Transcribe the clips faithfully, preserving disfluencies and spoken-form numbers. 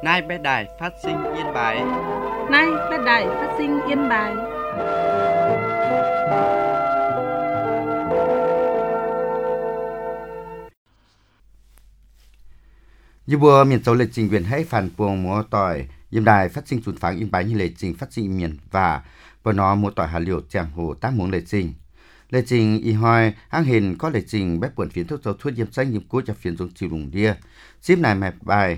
Nay bé đài phát sinh Yên Bái. Nay bé đài phát sinh Yên Bái. Như bùa miền châu lệ trình quyền hay phản buông múa tỏi Yên đài phát sinh chuột phán Yên Bái như lệ trình phát sinh miền và bờ nó múa tỏi hà liều chàng hồ tác muốn lệ trình. Lệ trình y hoi hang hình có lệ trình bé buồn phiến thuốc dấu thuốc diêm xanh diêm cối cho phiến dùng chịu lùng đia. Xíp này mẹp bài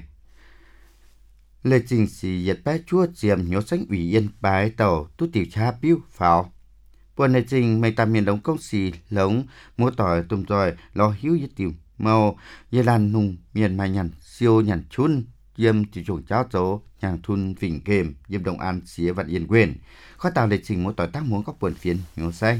lệ trình xì nhiệt bé chua chiếm nhớ xanh ủy Yên Bái tàu tu tiểu cha biêu pháo. Buồn lệ trình mây tam miền đống công xì lống múa tỏi tùm rồi lo hiếu nhất tiểu màu dê lan nung miền mai nhằn siêu nhằn chun diêm chỉ chuồng cháo dấu nhàng thun vịnh kềm diêm đồng an xía vạn yên quyền khó tạo lệ trình múa tỏi tác muốn các buồn phiến nhớ xanh.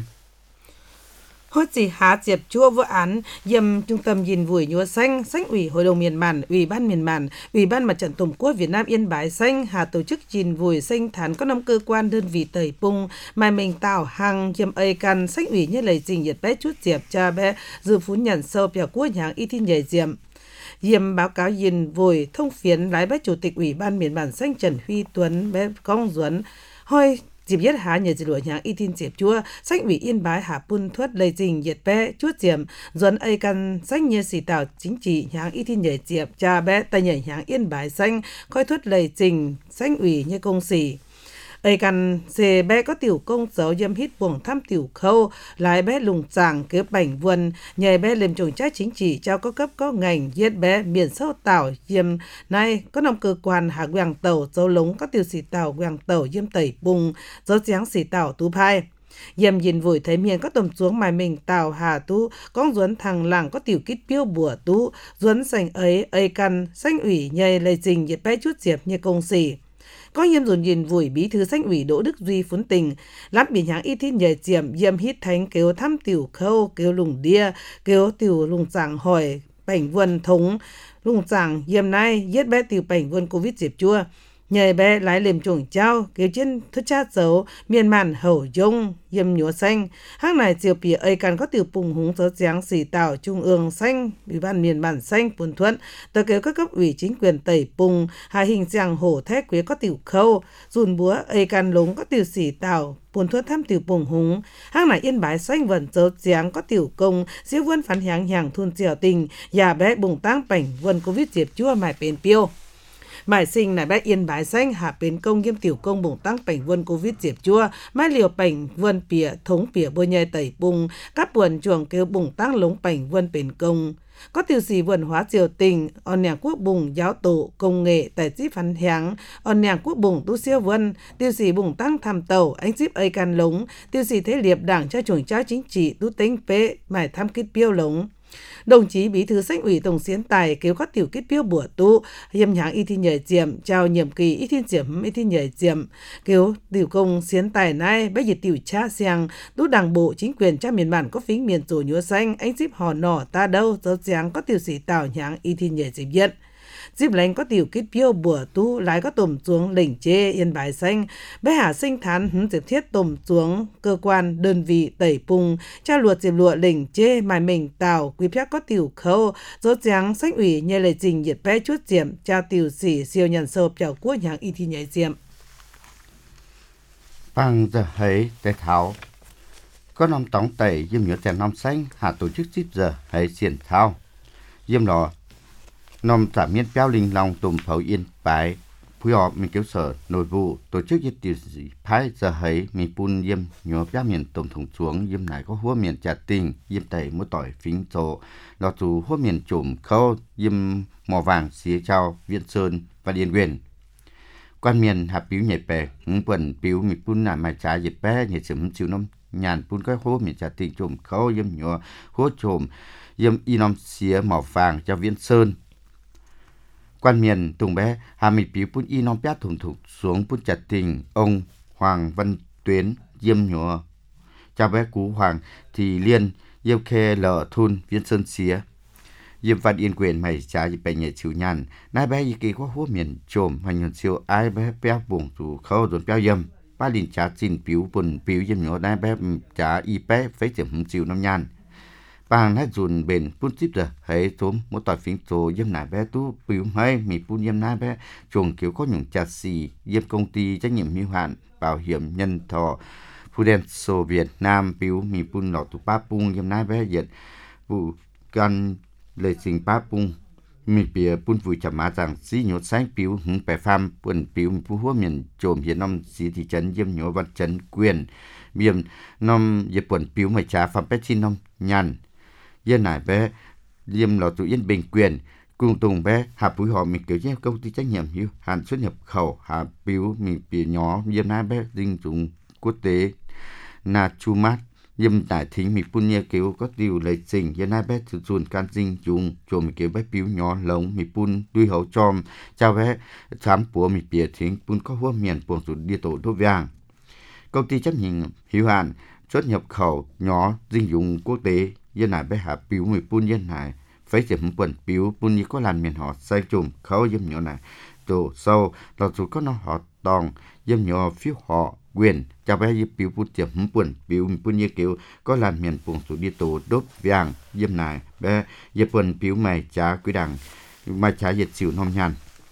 Hốt chỉ há diệp chua vụ án dầm trung tâm gìn vùi nhúa xanh xanh ủy hội đồng miền màn ủy ban miền màn ủy ban mặt trận tổ quốc Việt Nam Yên Bái xanh hà tổ chức gìn vùi xanh thán có năm cơ quan đơn vị tẩy pung mai mình tạo hàng dầm ây căn xanh ủy như lời trình nhiệt bé chút diệp cha bé dự phú nhận sâu bèo quốc nhàng y thiên nhảy diệm Diệm báo cáo gìn vùi thông phiến lái bé chủ tịch ủy ban miền màn xanh Trần Huy Tuấn bé Công Duấn hoi dịp nhất há nhờ dịp lụa nhàng y tin diệp chua sách ủy Yên Bái hạ pun thuất lây trình nhiệt bé chuốt diệm duấn ây căn sách như xì tạo chính trị nhàng y tin nhờ diệp cha bé tay nhảy nhàng Yên Bái xanh khói thuất lây trình sách ủy như công xì ây căn xê bé có tiểu công dấu dâm hít buồng thăm tiểu khâu lái bé lùng chàng kế bảnh vườn nhờ bé lên trồng trái chính trị trao có cấp có ngành giết bé miền sâu tảo diêm nay có năm cơ quan hạ quàng tàu dấu lống có tiểu xì tảo quàng tàu diêm tẩy bùng dấu giáng xì tảo tú phai Diệm nhìn vùi thấy miền có tầm xuống mài mình tàu hà tú con duấn thằng làng có tiểu kít piêu bùa tú duấn sành ấy ây căn xanh ủy nhờ lây trình nhiệt bé chút diệp như công xì có nhiêm dồn nhìn vùi bí thư xanh ủy Đỗ Đức Duy phún tình lắm biển nháng y thiên nhờ diệm diêm hít thánh kêu thăm tiểu khâu kêu lùng đia kêu tiểu lùng chàng hỏi bảnh vườn thống lùng chàng diệm nay giết bé tiểu bảnh vườn covid diệp chua nhờ bé lái liềm chuồng trao kêu trên thức chát dấu miền màn hậu dông diêm nhúa xanh hang này chiều bìa ây cần có tiểu bùng húng dấu giáng xì tạo trung ương xanh ủy ban miền bản xanh buồn thuận tờ kêu các cấp ủy chính quyền tẩy bùng hai hình giang hổ thét quế có tiểu khâu dùn búa ây can lống có tiểu xì tạo buồn thuận thăm tiểu bùng húng hang này Yên Bái xanh vần dấu giáng có tiểu công diêu vân phán hiáng hàng thun dẻo tình già bé bùng tăng bảnh vân covid diệp chua mải bền piêu Mãi sinh này bé Yên Bái xanh hạ bến công nghiêm tiểu công bổng tăng bảnh vườn covid diệp chua mai liều bảnh vườn pỉa thống pỉa bôi nhai tẩy bùng các buồn chuồng kêu bổng tăng lống bảnh vườn bền công có tiểu sĩ vườn hóa triều tình on nhàng quốc bùng giáo tổ công nghệ tại díp phán háng on nhàng quốc bùng tu siêu vân tiểu sĩ bùng tăng tham tàu anh díp ây can lống tiểu sĩ thế liệp đảng cho chuồng trao chính trị tu tính pế mải tham kết piêu lống đồng chí bí thư xanh ủy tổng xiến tài kêu các tiểu kết piêu bùa tu hiêm nháng y thi nhờ diệm chào nhiệm kỳ y thi diệm y thi nhờ diệm kêu tiểu công xiến tài nay bây giờ tiểu cha xiang tu đảng bộ chính quyền cha miền bản có phính miền tổ nhúa xanh anh díp hò nỏ ta đâu dấu giáng có tiểu sĩ tào nháng y thi nhờ diệm viện Díp lánh có tiểu kết piêu bùa tu lái có tùm xuống lỉnh chê Yên Bái xanh bé hạ sinh thán hứng diệp thiết tùm xuống cơ quan đơn vị tẩy pung cha luột diệp lụa lỉnh chê mài mình tào quý phép có tiểu khâu dốt giáng sách ủy nhờ lời trình nhiệt bé chút diệm cha tiểu sĩ siêu nhận sâu chào quốc nháng y thi nhảy diệm Bằng giờ hãy tế tháo có năm tổng tẩy diêm nhớ tiền năm xanh hạ tổ chức díp giờ hãy xiển thao diêm lọ nằm trả miên béo linh lòng tùm pháo Yên Bái phối hợp mình kéo sở nội vụ tổ chức dịch tiểu sĩ phái giờ hãy mình pun diêm nhớ béo miền tổng thống xuống diêm này có húa miền trà tình diêm tẩy mua tỏi phính chỗ lọ chủ húa miền trùm khâu diêm mỏ vàng xía trao Viên Sơn và Điền Quyền quan miền hạp biếu nhảy bè hứng quần biếu mình pun là mai trái dịch bé nhảy sớm chịu năm nhàn pun cái húa miền trà tình trùm khâu diêm nhớ húa trùm diêm y năm xía mỏ vàng cho Viên Sơn quan miền tùng bé hà mì piu pun y non piát thùng thục xuống pun chặt tình ông Hoàng Văn Tuyến diêm nhựa cha bé cú Hoàng thì liên diêm khe lợ thun Viên Sơn xía diêm văn Yên Quyền mày cha diêm bè nhẹ chịu nhàn nai bé y kỳ có húa miền trồm hành nhân siêu ai bé béo buồn tù khâu rồi béo diêm ba linh cha xin piu pun piu diêm nhựa nai bé cha y bé phải chậm chịu năm nhàn bang nát dùn bền phun tiếp rồi hãy tóm một tỏi phiến tổ yếm nải bé tu biểu hay mì phun yếm nải bé chuồng kiểu có những chặt xì yếm công ty trách nhiệm hữu hạn bảo hiểm nhân thọ Prudential Việt Nam biểu mì phun lọ tụ ba pung yếm nải bé Việt vụ căn lời sinh ba pung mì bìa phun vui chậm má rằng xí nhột sáng biểu hứng bè pham buồn biểu phun húa miền trộm hiện năm xí thị trấn yếm nhổ văn trấn quyền miền năm yếm buồn biểu mày trả phạm bé chi năm nhàn dân nải bé liêm lò tụ yên bình quyền cùng tùng bé hạ búi họ mình kiểu như công ty trách nhiệm hữu hạn xuất nhập khẩu hạ biểu mình bìa nhỏ dân nải bé dinh dụng quốc tế na chu mát yếm nải thính mình phun nhẹ kiểu có điều lấy trình dân nải bé thực dùn can dinh dụng cho mình kiểu bé biểu nhỏ lồng mình phun đuôi hậu tròm chào bé thám của mình bìa thính phun có hoa miền buồn sụt đi tổ đô vàng công ty trách nhiệm hữu hạn xuất nhập khẩu nhỏ dinh dụng quốc tế dân nải bé hạ biểu mười phun dân nải phải chấm quần biểu phun như có làm miền họ sai trùm khâu dâm nhỏ này tổ sau là dù có nó họ tòng dâm nhỏ phiếu họ quyền cho bé dâm biểu phun chấm quần biểu phun như kiểu có làm miền buồn sụt đi tổ đốt vàng dâm nải bé dâm quần biểu mày trả quý đảng mà trả dịch xỉu nông nhàn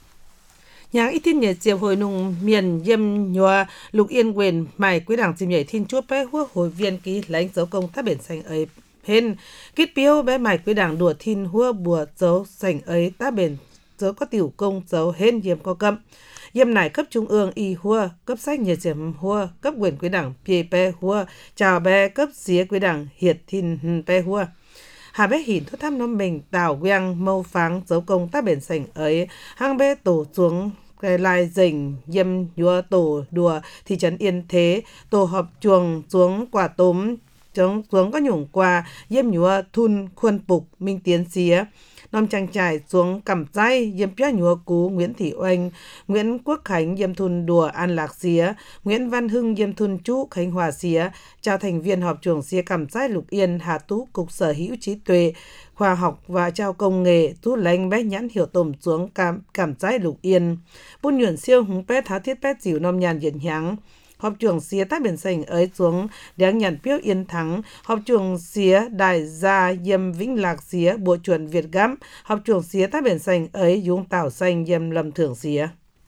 Nhang ít tin nhật diệp hồi nung miền yêm nhòa lục yên quyền mày quý đảng chìm nhảy thiên chúa bé hua hồi viên ký lãnh dấu công tác biển xanh ấy hên kết biếu bé mày quý đảng đùa thiên hua bùa dấu xanh ấy tác biển dấu có tiểu công dấu hên yêm có cấm yêm này cấp trung ương y hua cấp sách nhật diệp hua cấp quyền quý đảng pê bé hua chào bé cấp xía quý đảng hiệt thiên bé hua hà bé hỉn thuốc thăm năm mình tảo quang mâu pháng dấu công tác biển xanh ấy hang bé tổ xuống cái lai dình yêm nhua tổ đùa thị trấn Yên Thế tổ họp chuồng xuống quả tốm chống xuống có nhủng qua yêm nhua thun khuôn bục minh tiến xía năm trang trải xuống cẩm dây yêm pia nhua cú Nguyễn Thị Oanh Nguyễn Quốc Khánh yêm thun đùa An Lạc xía Nguyễn Văn Hưng yêm thun chú Khánh Hòa xía chào thành viên họp chuồng xía cẩm dây Lục Yên Hà Tú cục sở hữu trí tuệ khoa học và trao công nghệ tú lãnh bé nhãn hiểu tôm xuống cảm cảm trái Lục Yên buôn nhuận siêu húng bé tháo thiết bé dịu nom nhàn diễn háng họp trường xía tác biển xanh ấy xuống đáng nhận phiếu Yên Thắng họp trường xía đại gia yêm Vĩnh Lạc xía bộ chuẩn Việt Gắm họp trường xía tác biển xanh ấy dung tảo xanh yêm Lâm Thưởng xía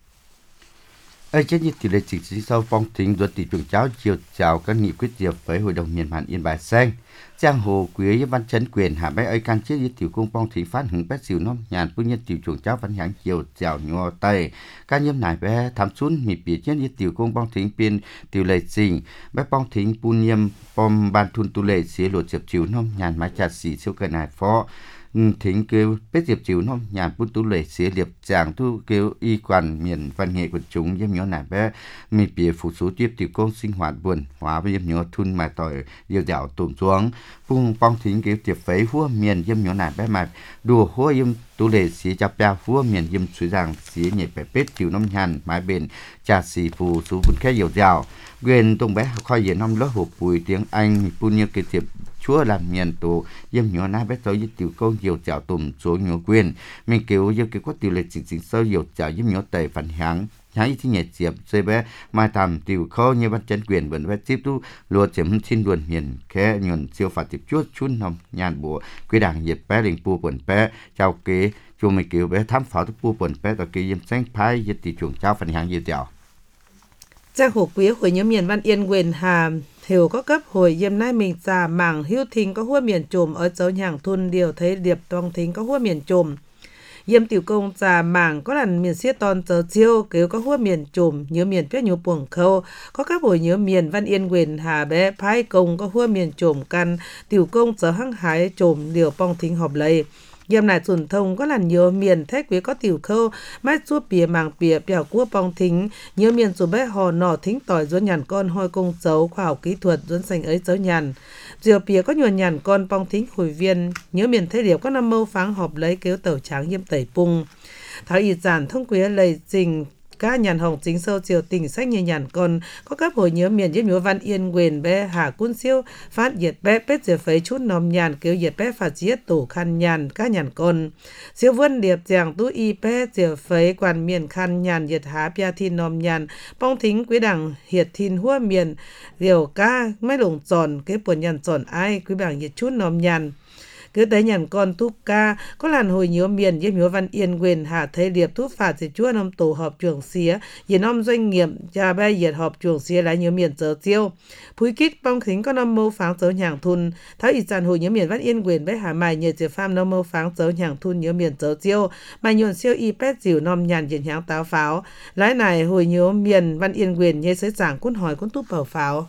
ấy chết như tỷ lệ chính trị sau phong tính do tỷ trường cháo chiều chào các nghị quyết diệp với hội đồng miền mạn Yên Bái xanh giang hồ quý văn chấn quyền hạ bé ấy can chiết như tiểu cung phong thính phát hứng bé xỉu nom nhàn phu nhân tiểu trường cháo văn hãng chiều chào nhò tây ca nhiêm nải bé thám xuân mì bỉ chiết như tiểu cung phong thính biên tiểu lệ trình bé phong thính pu nhiêm pom ban thun tu lệ xía lột diệp chiều nom nhàn mái chặt xỉ siêu cờ nải phó thính kêu bé diệp chiều nom nhàn pu tu lệ xía liệp chàng thu kêu y quan miền văn nghệ của chúng yếm nhỏ nải bé mì bỉ phụ số tiếp tiểu cung sinh hoạt buồn hóa với yếm nhỏ thun mài tỏi yêu dạo tổn xuống phung phong thính kêu tiệp phấy hua miền yếm nhỏ nải bé mài đùa hua yếm tu lệ xía chắp bia hua miền yếm suy rằng xía nhẹ bé bết chiều nom nhàn mái bền trà xì phù số vun khé yêu dạo quyền tung bé khoai diện năm lớp hộp bùi tiếng Anh pu nhiêu cái tiệp chúa làm miền tổ yếm nhỏ nải bé tới với tiểu công yêu dạo tổn số nhỏ quyền mình kêu yêu cái có tiểu lệ chính chính sâu yêu dạo yếm nhỏ tẩy phản hãng hãy thì nhẹ diệp xây bé mai tầm tiểu khó như bắt chân quyền vẫn phải tiếp tu lùa chấm xin luận miền khé nhuận siêu phạt tiếp chuốt chun nòng nhàn bộ quy đảng diệp bé đình pu quần bé chào kế chùa mình kiểu bé thám pháo pu quần bé tại kỳ yếm xanh phái yết tỷ chuồng cháo phần hàng yết dẻo giang hồ quý hồi nhớ miền Văn Yên quyền hà hiểu có cấp hồi yếm nay mình già mảng hữu thính có hua miền trồm ở dấu nhàng thun điều thấy điệp toang thính có hua miền trồm yếm tiểu công già mảng có lần miền xiết ton giờ chiêu kêu có hua miền trồm nhớ miền phía nhớ buồng khâu có các buổi nhớ miền Văn Yên quyền hà bé phái công có hua miền trồm căn tiểu công giờ hăng hái trồm điều pong thính họp lấy yếm này truyền thông có lần nhớ miền thế quý có tiểu khâu mái chúa bìa mảng bìa bèo cua pong thính nhớ miền số bé hò nọ thính tỏi dốn nhàn con hoi công dấu khoa học kỹ thuật dốn xanh ấy dấu nhàn diều bìa có nhuần nhàn con pong thính hồi viên nhớ miền thế điệp có năm mâu pháng họp lấy kêu tàu tráng yếm tẩy pung thảo y giản thông quý lầy trình các nhàn hồng chính sâu chiều tình sách như nhàn con có các hồi nhớ miền yếm nhớ Văn Yên quyền bé hà cun siêu phát diệt bé bết diệt phấy chút nòm nhàn kêu diệt bé phạt diệt tổ khăn nhàn các nhàn con siêu vân điệp giảng tú y bé diệt phấy quan miền khăn nhàn diệt há pia thiên nòm nhàn bong thính quý đảng hiệt thiên hua miền điều ca mấy lồng tròn cái buồn nhàn tròn ai quý bảng diệt chút nòm nhàn cứ tới nhận con tu ca có làn hồi nhớ miền yếm nhớ văn yên quyền hạ thấy điệp thu phạt sẽ chúa nông tổ họp trường xía yên nông doanh nghiệp cha ba yết họp trường xía lại nhớ miền giờ chiêu phúi kít bong khính có nông mâu pháng dấu nhàng thun tháo ít dàn hồi nhớ miền văn yên quyền bé hà mài nhờ chỉ pham nông mâu pháng dấu nhàng thun nhớ miền giờ chiêu mà nhuận siêu y pet dìu nông nhàn diện nháng táo pháo lái này hồi nhớ miền văn yên quyền nhớ sới giảng cún hỏi cún túp bảo pháo.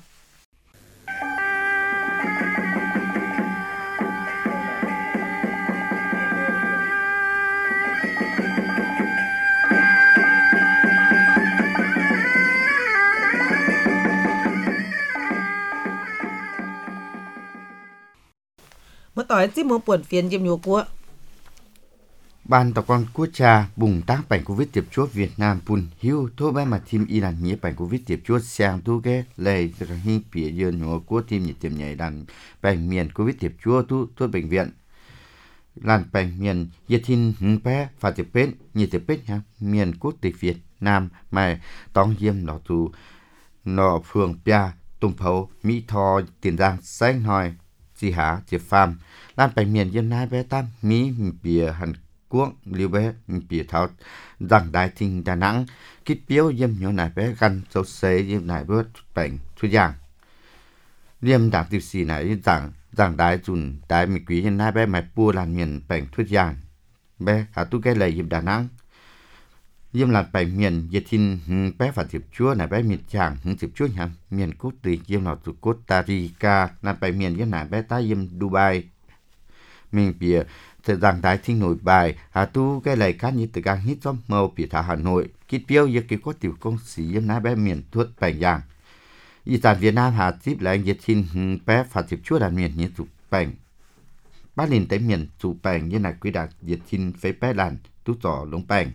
Một tỏi tiếp một buồn phiền diêm nhua của Ban tàu con quốc gia bùng tác bệnh Covid tiếp chúa Việt Nam pun hiu thô bé mà team Iran nhé bệnh Covid tiếp chúa sang thu ghé lây từ các hình phía dương nhua của team nhiệt tiệm nhảy đàn bệnh miền Covid tiếp chúa thu thu bệnh viện làn bệnh miền nhiệt thiên hứng bé và tiếp bên nhiệt tiếp bên ha miền quốc tịch Việt Nam mà tòng diêm nó tù nó phường Pia Tùng Phấu Mỹ Tho Tiền Giang Xanh Hỏi Chị Há Chị Pham làn bệnh miền dân hai bé tam Mỹ bìa Hàn Quốc liêu bé bìa tháo rằng đại thình Đà Nẵng kít biếu diêm nhỏ này bé gần sâu xế diêm này bớt bệnh thuốc giang liêm đảng tiêu xì này rằng rằng đại dùn đại mỹ quý dân hai bé mày bua làn miền bệnh thuốc giang bé hả tu cái lầy diêm Đà Nẵng diêm làn bệnh miền dịch thìn bé và tiệp chúa này bé miền chàng hứng tiệp chúa nhá miền quốc tịch diêm lọ từ Costa Rica làn bệnh miền dân này bé ta diêm Dubai mình bìa thời gian đại thinh nổi bài hà tu cái lời cá như từ gang hít gió màu bìa thả Hà Nội kít biếu giờ cái có tiểu công sĩ diêm nái bé miền thuốc bệnh giang y tàn Việt Nam hà tiếp lại dịch thìn bé và tiệp chúa đàn miền như tụ bệnh bát liền tới miền tụ bệnh như này quy đạt dịch thìn phế bé làn tu tỏ lông bệnh.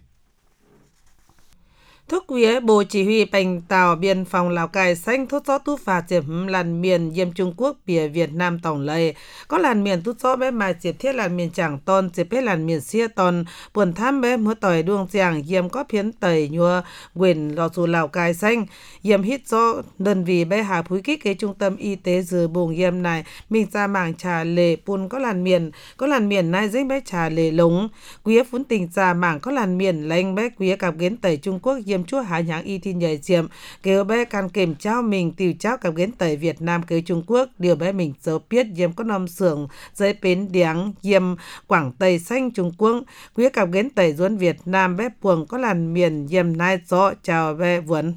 Thúc quý Bộ Chỉ huy Bành Tàu Biên phòng Lào Cai xanh thốt gió tu phà diệp làn miền diêm Trung Quốc bìa Việt Nam tổng lầy có làn miền tút gió bé mà diệp thiết làn miền chẳng ton diệp bé làn miền xia ton buồn tham bé múa tỏi đuông giang diêm có phiến tẩy nhua quyền lò dù Lào Cai xanh diêm hít gió đơn vì bé hà phúi kích cái trung tâm y tế dừa bùng diêm này mình ra mảng trà lề pun có làn miền có làn miền này dính bé trà lề lống quý phún tình ra mảng có làn miền lanh bé quý cặp kiến tẩy Trung Quốc diêm chúa hạ nhãng y thi nhảy diệm kêu bé can kềm trao mình tiêu trao cặp kiến tẩy Việt Nam kêu Trung Quốc điều bé mình dấu biết diệm có nằm xưởng dây bến điáng diệm Quảng Tây xanh Trung Quốc quý cặp kiến tẩy duân Việt Nam bé buồng có làn miền diệm nai gió chào bé vườn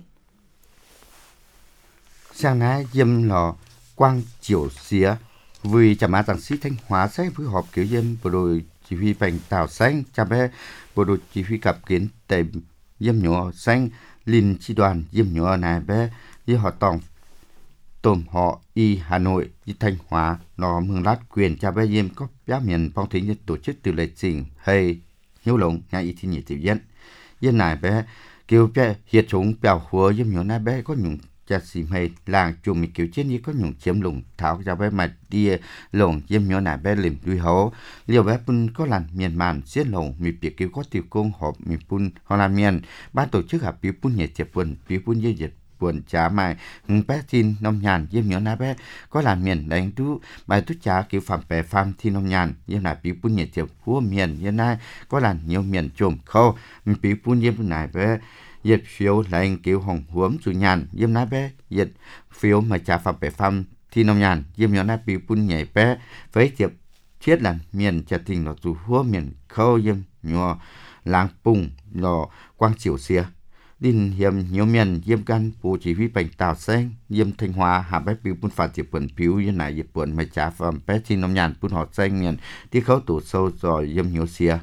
sang nái diệm lò quang chiều xía vì chả má giảng sĩ Thanh Hóa sẽ phối hợp kiểu diệm bộ đội chỉ huy Bành Tàu xanh cha bé bộ đội chỉ huy cặp kiến tẩy diêm nhỏ xanh linh chi đoàn diêm nhỏ này bé với họ tòng tôm họ y Hà Nội với Thanh Hóa nó mừng lát quyền cha bé diêm có giá miền phong thủy như tổ chức từ lệ trình hay hiếu lồng nhà y thi nhị tiểu dân dân này bé kêu bé hiệt chúng bèo hùa diêm nhỏ này bé có nhung cha xìm hay làng chùm mình kiểu chết như có nhung chiếm lồng tháo cha bé mà đi lồng diêm nhỏ này bé liềm đuôi hấu liều bé pun có làn miền màn xiết lồng mình bị kêu có tiểu công họp mình pun họ làm miền ban tổ chức hạp biểu pun nhẹ chẹp buồn biểu pun dây dệt buồn trả mai bé tin nông nhàn diêm nhỏ này bé có làn miền đánh tú bài tú trả kiểu phạm bè phạm thi nông nhàn diêm này biểu pun nhẹ chẹp húa miền diêm này có làn nhiều miền chùm khâu mình biểu pun diêm này bé dịch phiếu là anh kiểu hồng huống chủ nhàn diêm nái bé dịch phiếu mà trả phạm bè phạm thi nông nhàn diêm nhỏ này biểu pun nhẹ bé với tiệp thiết là miền chả tình là chủ húa miền khâu diêm nhỏ làng pùng lò quang chiều xia đinh hiểm nhiều miền diêm căn bộ chỉ huy Bành Tàu xanh diêm Thanh Hóa hạ bé biểu pun phạt diệp buồn phiếu như này diệp buồn mà trả phạm bé thi nông nhàn pun họ xanh miền tí khấu tủ sâu rồi diêm nhiều xia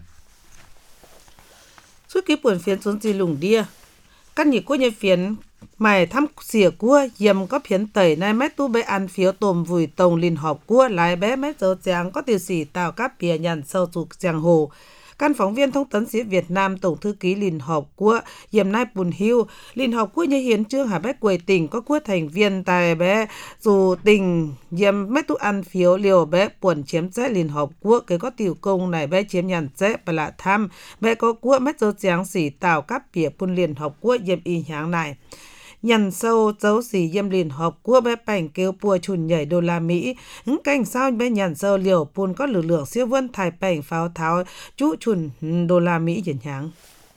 suốt cái buồn phiền xuống gì lùng đia căn nhị của nhân phiền mày thăm xỉa cua diêm có phiến tẩy này mấy tu bé ăn phiếu tôm vùi tông linh họp cua lại bé mấy dấu trắng có tiêu xỉ tạo các bìa nhằn sâu dục giang hồ căn phóng viên thông tấn sĩ Việt Nam tổng thư ký liên họp của diêm nai bùn hiu liên họp của như hiến trương hà bé quầy tỉnh có của thành viên tài bé dù tình diêm mấy tu ăn phiếu liều bé buồn chiếm chế liên họp của cái có tiểu công này bé chiếm nhằn chế và lạ tham bé có của mấy dấu trắng xỉ tạo các bìa bùn liên họp của diêm y nháng này Nhằn sâu dấu xỉ Diêm Liên Hợp Quốc bé bảnh kêu bùa chùn nhảy đô la Mỹ. Hứng cảnh sao bé nhằn sâu liều pun có lực lượng siêu vân thải bảnh pháo tháo chú chùn đô la Mỹ diễn nháng.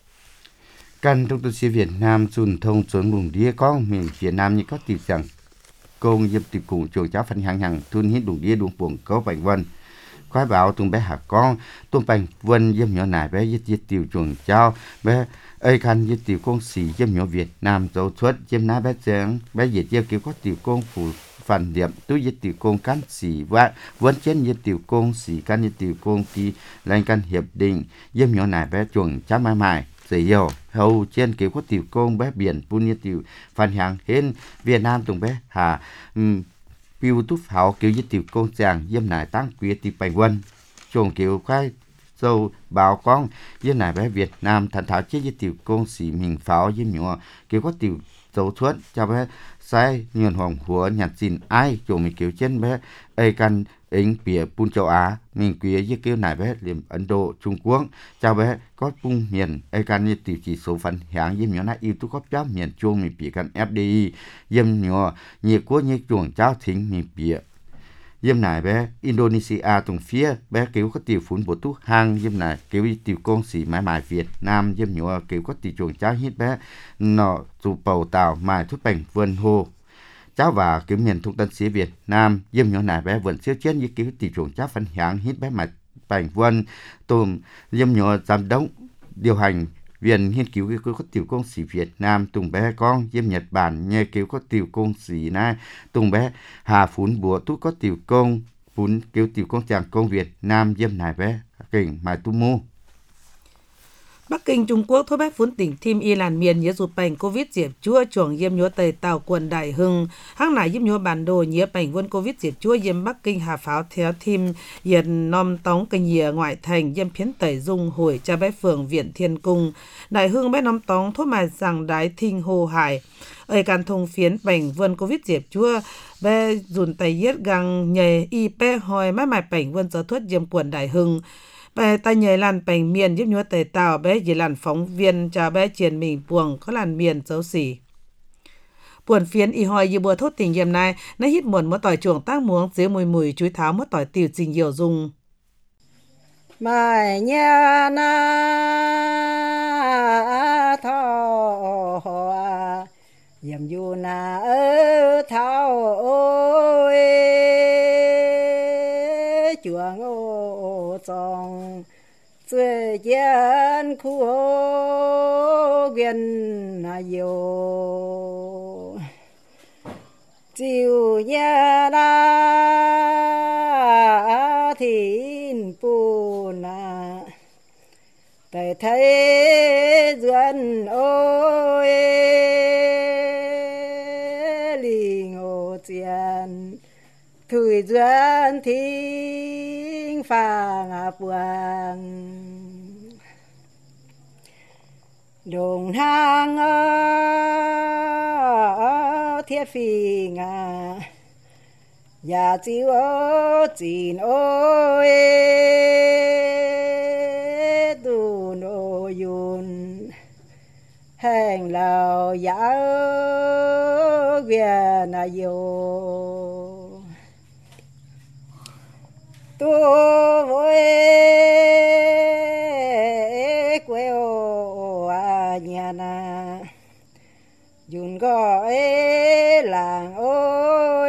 Căn trong tôi Việt Nam chùn thông chuẩn bùng đĩa có miền Việt Nam như có tiệp rằng công dịp tiệp cùng chuồng cháu phân hàng hàng thun hít đùng đĩa đùng buồng có bảnh vân. Khoái bảo tung bé hạ con tung bảnh vân dâm nhỏ nải bé giết giết tiểu chuồng cháu bé ơi khăn giết tiểu công sĩ dâm nhỏ Việt Nam dấu xuất dâm ná bé giang bé diệt gieo kiểu có tiểu công phủ phản điểm túi giết tiểu công cán sĩ và vẫn trên giết tiểu công sĩ cán giết tiểu công kỳ lên căn hiệp định dâm nhỏ nải bé chuồng cháu mãi mãi dễ dầu hầu trên kiểu có tiểu công bé biển pun như tiểu phản hàng hên Việt Nam tung bé hà um, piu túp hảo kiểu giết tiểu công chàng dâm nải tăng quý tiểu bành vân chuồng kiểu khoai dâu báo con dâm nải bé Việt Nam thành thảo chế giết tiểu công sĩ mình pháo dâm nhỏ kiểu có tiểu dấu xuất cho bé sai nhuần hoàng hùa nhặt xin ai chuồng mình kiểu trên bé ê căn Anh phía Pun châu Á, mình quý với kêu nải bé liềm Ấn Độ, Trung Quốc, chào bé có pung miền, ai can như tiểu chỉ số phần hạng dìm nhỏ nãy yêu tú có cháu miền chuông mình phía căn ép đê i, dìm nhỏ nhiệt quốc như chuồng cháu thính mình phía. Dìm nải bé Indonesia tùng phía, bé kêu có tiểu phun bộ tú hang, dìm nải kêu tiểu công sĩ mãi mãi Việt Nam, dìm nhỏ kêu có tiểu chuồng cháu hít bé, nọ dù bầu tàu mài thuốc bành vươn hô. Cháu và kiểu miền thông tân sĩ Việt Nam dâm nhỏ nải bé vẫn siêu chiến như kiểu tỷ chuồng cháu phân hạng hít bé mạch bành vân tùm dâm nhỏ giám đốc điều hành viện nghiên cứu cái có tiểu công sĩ Việt Nam tùng bé con dâm Nhật Bản nghe kiểu có tiểu công sĩ này tùng bé Hà Phún bùa tú có tiểu công Phún kiểu tiểu công chàng công Việt Nam dâm nải bé kỉnh mài tu mu. Bắc Kinh Trung Quốc thốt bách phun tỉnh Thim Y làn miền nhớ dụt bành Covid diệp chua chuồng yếm nhúa tây tàu quần Đại Hưng hang nải yếm nhúa bản đồ nhớ bành vân Covid diệp chua yếm Bắc Kinh hà pháo theo Thim yền nom tống kênh nhìa ngoại thành yếm phiến tẩy dung hồi cha bé phường Viện Thiên Cung Đại Hưng bé nom tống thốt mài rằng đái thinh hồ hải ơi can thông phiến bành vân Covid diệp chua bé dùn tây yết găng nhề y pe hồi mái mài bành vân giờ thuất yếm quần Đại Hưng bé tay nhảy làn bành miền giúp nhúa tề tàu bé dì làn phóng viên cho bé triển mình buồng có làn miền dấu xỉ. Buồn phiến y hỏi như bùa thốt tình nhiệm này nó hít muộn mất tỏi chuồng tác muống dưới mùi mùi chuối tháo mất tỏi tiểu trình nhiều dùng. Mai nha na thọ yểm du na ơ thao ôi chuồng ô trong xuôi gian khu viên na yêu chiều nhà na thiên pu na tại thấy duyên ôi li ngô tiền thủy duyên thiên phang buồn đồng hang thiết phi ngà nhà chiếu chín ôi tu nô yun hành lao giáo viên na yo tu với quê ô à nhà na yun gọi làng ôi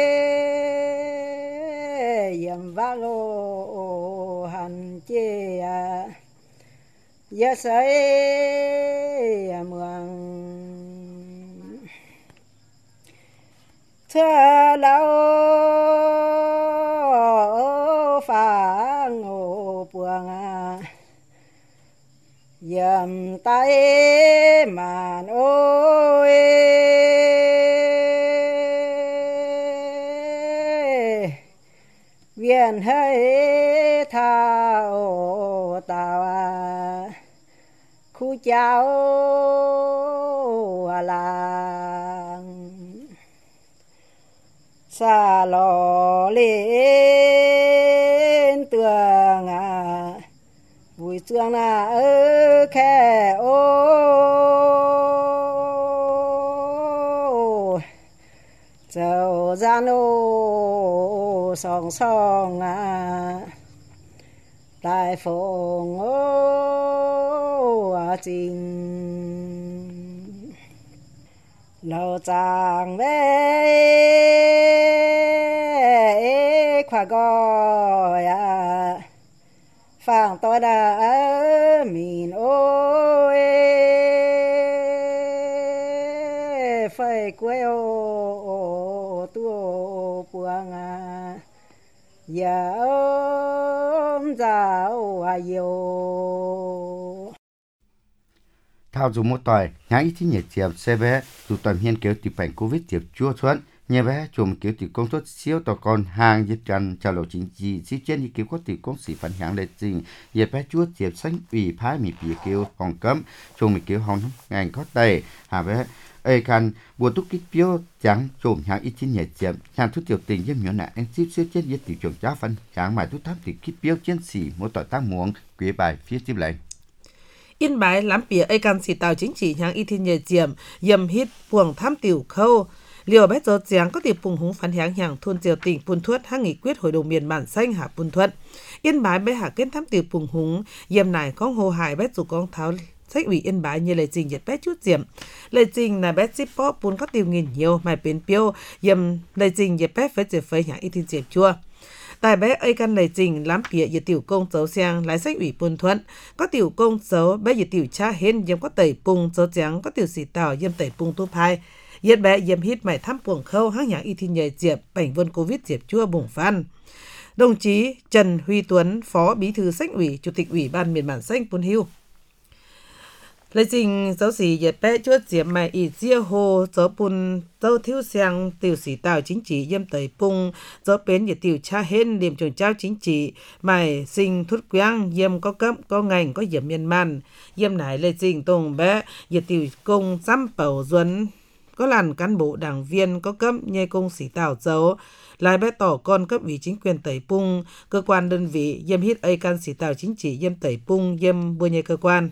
yam vang ô hành chê à ya say mường cha lao phang ô buông à yam tay màn ôi viên hay thao tao à khu cháu làng xa lò lên tường à vui sương là ở khe ô ra nô song song à đại phong ô à chính lâu trang về khoa gọi à phang tôi đã mình ôi phải quay ô tua buông à giờ ôm giáo à yêu thao dùng một tỏi nhãn ít nhiệt chiếm xe bé dù toàn hiên kéo từ bệnh covid tiếp chua xuân nhà bé chùm kéo từ công suất siêu tàu con hàng dịch trần cho lộ chính trị xí trên đi kéo có từ công sĩ phản hạng lệ trình nhà bé chúa tiếp xanh ủy phái mì bì kéo hòng cấm chùm kéo hòng ngành có tẩy hà bé ê can buồn túc kích phiếu chẳng chùm hàng ít nhiệt chiếm hàng thuốc tiểu tình dân nhỏ nạ anh xíp xíu trên dịch tiểu trường giá phân hàng mài thuốc thám từ kích phiếu chiến sĩ một tỏi tăng muộn quý bài phía tiếp lệnh Yên Bái lắm bìa ai can sĩ tàu chính trị hàng y thiên nhờ chiếm dầm hít buồng tham tiểu khâu liều bé giờ giáng có tiệp phùng húng phản hạng hàng thôn triều tỉnh Pun Thuất hang nghị quyết hội đồng miền bản xanh hạ Pun Thuất Yên Bái bé hạ kết tham tiểu phùng húng dầm này con hồ hải bé dù con tháo sách ủy Yên Bái như lời trình nhật bé chút diệm lời trình là bé ship pop Pun có tiêu nghìn nhiều mày bến piêu dầm lời trình nhật bé phải dẹp phơi hàng y thiên diệm chua tại bé ai căn lời trình lắm bìa giờ tiểu công dấu sang lái sách ủy Pun Thuất có tiểu công dấu bé giờ tiểu cha hên dầm có tẩy pung dấu trắng có tiểu xì tàu dầm tẩy pung tu phai Yết bé yếm hít mày thăm buồng khâu hang nhãn y thiên nhờ diệp bệnh vân covid diệp chua bùng phan. Đồng chí Trần Huy Tuấn, Phó Bí thư Sách ủy, Chủ tịch Ủy ban miền bản xanh Pun Hiu. Lời trình giáo sĩ yết bé chuốt diệp mày y chia hồ giáo Pun giáo thiếu sang tiểu sĩ tàu chính trị yếm tẩy pung giáo bến yết tiểu cha hên điểm trường trao chính trị mày sinh thút quang yếm có cấp có ngành có yếm miền man yếm nải lời trình tông bé yết tiểu công giám bảo duẩn có làn cán bộ đảng viên có cấp như công sĩ tảo dấu lại bé tỏ con cấp ủy chính quyền tẩy pung cơ quan đơn vị yếm hít ai can sĩ tảo chính trị yếm tẩy pung yếm bua nhê cơ quan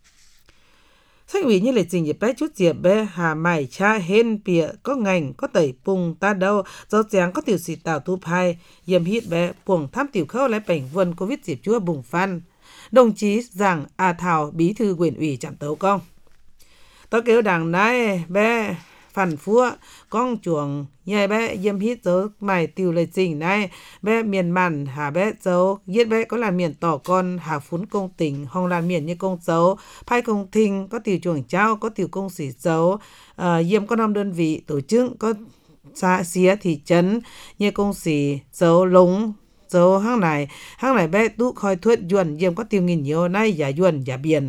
sách ủy như lịch trình yếp bé chút diệp bé hà mày cha hên bịa có ngành có tẩy pung ta đâu do giáng có tiểu sĩ tảo tu phai yếm hít bé buồng tham tiểu khâu lại bệnh vân covid diệp chúa bùng phan đồng chí Giàng A Thảo bí thư huyện ủy Trạm Tấu Công tôi kêu đảng này bé phản phua con chuồng nhai bé yếm hít dấu mày tiêu lời trình này bé miền màn hà bé dấu yết bé có là miền tỏ con hà phún công tỉnh hong là miền như công dấu phai công thinh có tiểu chuồng trao có tiểu công sĩ dấu uh, yếm có năm đơn vị tổ chức có xã xía thị trấn như công sĩ dấu lúng dấu hang này hang này bé tụ khoi thuất yuan yếm có tiêu nghìn nhiều nay giả yuan giả biển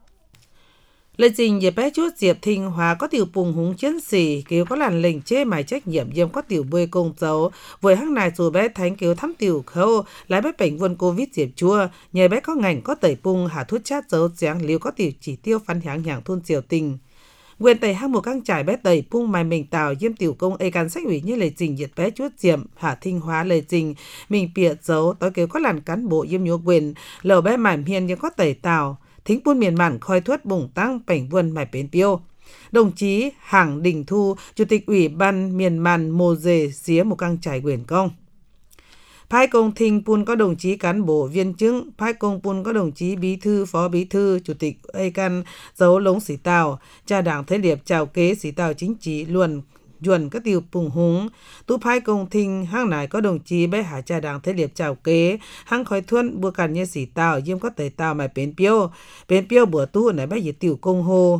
lời trình về bé chúa diệp Thinh Hóa có tiểu phùng húng chiến sĩ kêu có làn lệnh chế mài trách nhiệm yếm có tiểu bơi công dấu với hang này dù bé thánh kêu thăm tiểu khâu lái bé bệnh vân covid diệp chua nhờ bé có ngành có tẩy pung hạ thuốc chát dấu giáng liều có tiểu chỉ tiêu phán hạng hàng thôn triều tình quyền tẩy hang một căng trải bé tẩy pung mài mình tào yếm tiểu công ai can sách ủy như lời trình diệt bé chúa diệp hạ Thinh Hóa lời trình mình bịa dấu tối kêu có làn cán bộ yếm nhúa quyền lầu bé mải hiền nhưng có tẩy tào thính Pun miền bản khoi thuất bùng tăng bệnh vườn mải bến piêu đồng chí Hằng Đình Thu Chủ tịch Ủy ban miền bản mồ dề xía một căng trải quyền công phái công Thinh Pun có đồng chí cán bộ viên chức phái công Pun có đồng chí bí thư phó bí thư chủ tịch ai can dấu lống sĩ tàu cha đảng thế liệp chào kế sĩ tàu chính trị luận chuẩn các tiểu phùng húng tu phái công Thinh hang này có đồng chí bé hạ cha đảng thế liệp chào kế hang khói thuân bua càn như sĩ tàu yếm có tẩy tàu mày bến piêu bến piêu bữa tu này bé dịch tiểu công hồ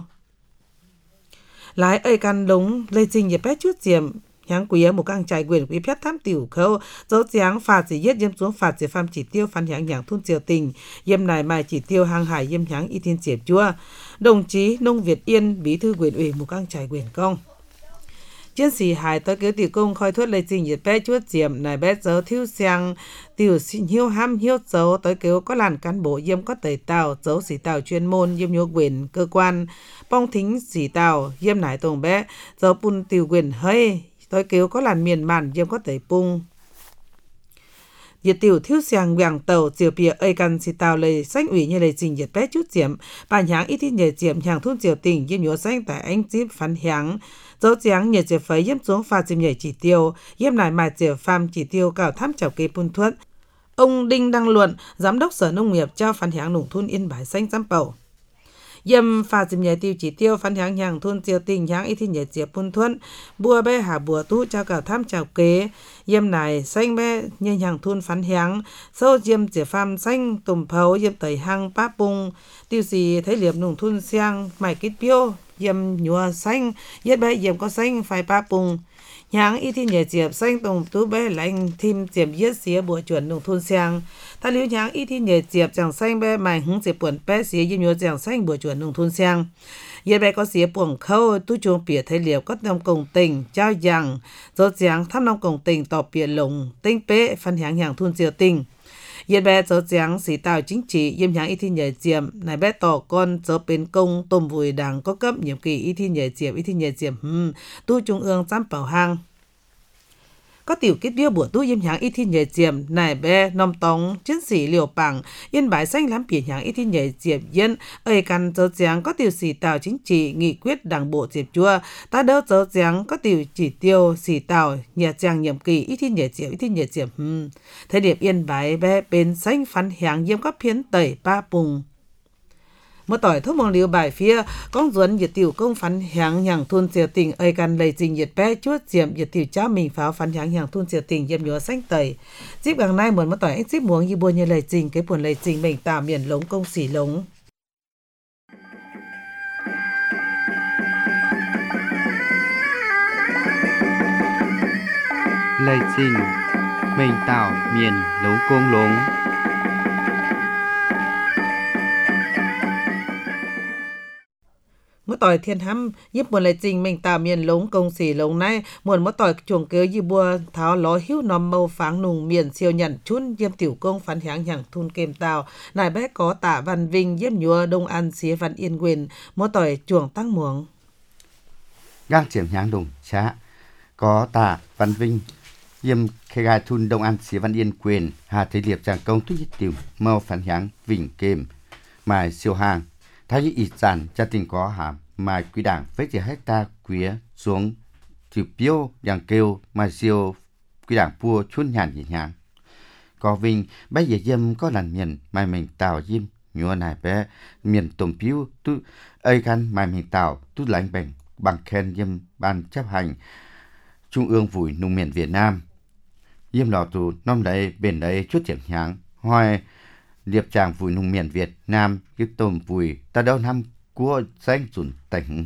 lái ai can lống lây trình yếp bé chút diệm hang quý một căng trải quyền quý phép tham tiểu khâu dấu giáng phạt chỉ yết yếm xuống phạt chỉ phàm chỉ tiêu phán hạng nhàng thôn triều tình yếm này mài chỉ tiêu hang hải yếm háng y thiên diệp chua đồng chí Nông Việt Yên bí thư huyện ủy một căng trải quyền công chiến sĩ hải tới kêu tiểu công khoi thuất lời trình yết bé chuốt diệm này bé dấu thiếu sang tiểu hiếu ham hiếu dấu tới kêu có làn cán bộ yếm có tẩy tàu dấu sĩ tàu chuyên môn yếm nhô quyền cơ quan bong thính sĩ tàu yếm nải tổng bé dấu Pun tiểu quyền hơi tới kêu có làn miền bản yếm có tẩy pung nhiệt tiểu thiếu xiang vàng tàu chiều bìa ơi căn xì tàu lời xanh ủy như lời trình nhiệt bé chút diệm bản háng ít ít nhiệt diệm hàng thun chiều tình như nhúa xanh tại anh chip phán háng dấu giáng nhiệt diệp phấy yếm xuống pha chìm nhảy chỉ tiêu yếm lại mài diệp pham chỉ tiêu cào thăm chào kê phun thuất. Ông Đinh Đăng Luận, giám đốc Sở Nông nghiệp trao phán háng nông thôn Yên Bái xanh giám bầu. Yếm pha chìm nhảy tiêu chỉ tiêu phán háng hàng thôn chiều tình háng ít ít nhiệt diệp phun thuất bùa bé hà bùa tú trao cào thăm chào kê yếm lại xanh bé nhân hàng thôn phán háng sâu yếm diệp pham xanh tùm phấu yếm tẩy hang bá bung tiêu gì thấy liệp nông thôn xiang mải kít piêu yếm nhúa xanh yết bé yếm có xanh phải bá bung nháng y thi nhẹ diệp xanh tùng tú bé lạnh thêm diệp yết xía bùa chuẩn nông thôn xiang ta liu nháng y thi nhẹ diệp chẳng xanh bé mải hứng diệp buồn bé xía yếm nhúa chẳng xanh bùa chuẩn nông thôn xiang yết bé có xía buồn khâu tu chuông bìa thấy liệp có nông công tình trao giang dấu giáng thăm nông công tình tỏ bìa lồng tinh bé phân háng hàng thôn diệu tình. Yên bé dấu giáng sĩ tạo chính trị yếm háng y thi nhảy diệm này bé tỏ con dấu bên công tôm vùi đảng có cấp nhiệm kỳ y thi nhảy diệm y thi nhảy diệm hmm, tu trung ương giám bảo hang có tiểu kết biêu bùa tu yếm háng y thi nhảy diệm này bé nông tống chiến sĩ liều bằng Yên Bái xanh lắm biển háng y thi nhảy diệm yên ơi căn dấu giáng có tiểu sĩ tạo chính trị nghị quyết đảng bộ diệp chua ta đỡ dấu giáng có tiểu chỉ tiêu sĩ tạo nhà giang nhiệm kỳ y thi nhảy diệm y thi nhảy diệm hmm. Thời điểm Yên Bái bé bên xanh phán háng yếm có phiến tẩy ba bùng một tỏi thuốc mong liều bài phía con duẩn nhiệt tiểu công phán háng hàng thôn diệu tình ơi căn lầy trình nhiệt bé chuốt diệm nhiệt tiểu cháu mình pháo phán háng hàng thôn diệu tình yếm nhúa xanh tẩy díp gần nay muốn một tỏi anh díp muống như buồn như lầy trình cái buồn lầy trình mình tạo miền lống công xỉ lống Lê Trình mình tạo miền lống công lống. Mỗi tỏi thiên hăm giúp buồn lại trình mình tạo miền lống công xỉ lống này muốn mỗi tỏi chuồng kế như bùa tháo ló hữu nòm mâu pháng nùng miền siêu nhận chun yếm tiểu công phán háng hàng thun kềm tàu nài bé có tạ văn vinh yếm nhúa đông an xía văn yên quyền mỗi tỏi chuồng tăng muống gang chiếm háng đồng chá có tạ văn vinh yếm khai gai thun đông an xía văn yên quyền hà thế liệp tràng công thúc tiểu mâu phán háng vinh kềm mài siêu hàng thái y sản gia tình có hàm mai quý đảng với chỉ hecta quía xuống chịu piêu dạng kêu mai siêu quý đảng pua chuôn nhàn nhị nhàng có vinh bây giờ dâm có lần miền mai mình tàu diêm nhua này bé miền tùng piêu tu ơi khăn mai mình tàu tu lãnh bành bằng khen dâm ban chấp hành trung ương vùi nông miền Việt Nam diêm lò tù năm đấy bên đấy chút điểm nhàng hoài liệp tràng vùi nông miền Việt Nam cái tôm vùi ta đâu năm của xanh chuẩn tỉnh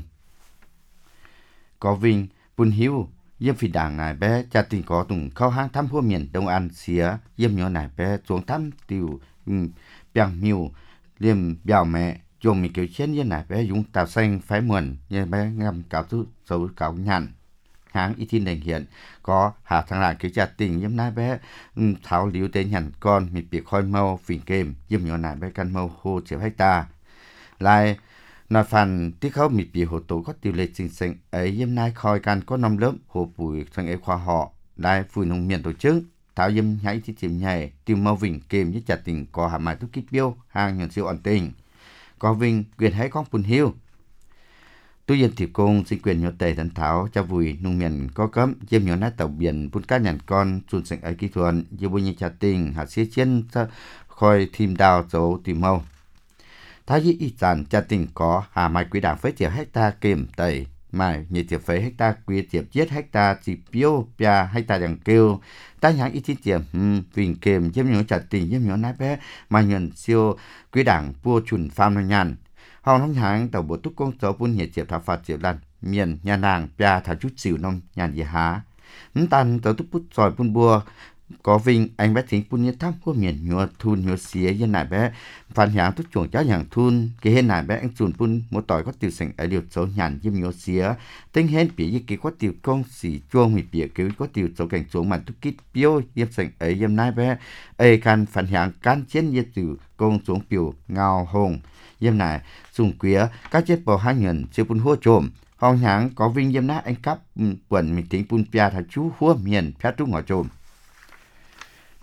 có vinh bùn hiu yếm phi đảng này bé cha tình có tùng khâu hang thăm hua miền Đông An xía yếm nhỏ này bé xuống thăm tiểu bèng miu liềm bèo mẹ chồng mình kiểu chiến như này bé dùng tàu xanh phái mượn như bé ngâm cáo thứ dấu cáo nhàn háng y tin đền hiện có hạ thằng lại cái cha tình yếm nai bé tháo liu tên nhàn con mình bị khoi mau phình kềm yếm nhỏ này bé căn mau hô triệu hecta lại nói phần tí khâu mịt bị hồ tổ có tiêu lệ chính sinh ấy yếm nai khoi can có năm lớp hồ bùi sang ấy khoa họ đại phùi nông miền tổ chức tháo yếm nhảy chỉ chìm nhảy tiêu mau vinh kềm với chặt tình có hạ mại tu kích biêu hàng nhận siêu ổn tình có vinh quyền hãy con phun hiu tuy nhiên thì công chính quyền nhớ tề thần tháo cho vùi nông miền có cấm yếm nhớ nát tàu biển phun cá nhàn con chun sinh ấy kỹ thuật như bùi như chặt tình hạ xía chiến khoi thìm đào dấu tìm mau thái y y sản cha tình có hà mai quý đảng phế triệu hecta kềm tẩy mai nhiệt triệu phế hecta quý triệu giết hecta chỉ piêu pia hecta đằng kêu ta nhang ít ít triệu vinh kềm yếm nhớ chặt tình yếm nhớ nái bé mà nhận siêu quý đảng vua chuẩn pham nó nhàn hòng nông hàng tàu bộ túc công tàu buôn nhiệt triệu thảo phạt triệu lần miền nhà nàng pia thảo chút xỉu nông nhàn gì há tan tàu túc bút sỏi buôn bùa có vinh anh bé thính phun như thăm của miền nhua thun nhua xía dân nải bé phản hạng túc chuồng cháu nhàng thun cái hên nải bé anh chùn phun một tỏi có tiêu sành ở điều số nhàn diêm nhua xía tinh hên bị như cái có tiêu công xỉ chuông mì bìa cứu có tiêu số cảnh xuống màn túc kít biêu diêm sành ở diêm nải bé ấy can phản hạng can chiến như từ công xuống biểu ngào hồng diêm nải dùng quía các chết bò hai ngần siêu phun hua trộm hong hạng có vinh diêm nát anh cắp quần mình tính phun pia thà chú hua miền phá trúc ngõ trộm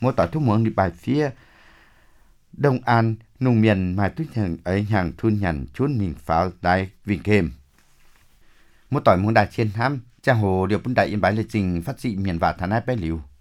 mỗi tỏi thuốc muỗng đi bài phía Đông An nung miền mà tuyết hàng ấy hàng thun nhằn chuôn mình pháo đại vì kềm mỗi tỏi muốn đại chiến thăm cha hồ điều bún đại yên bái lịch trình phát dị miền vả thán ai bé liu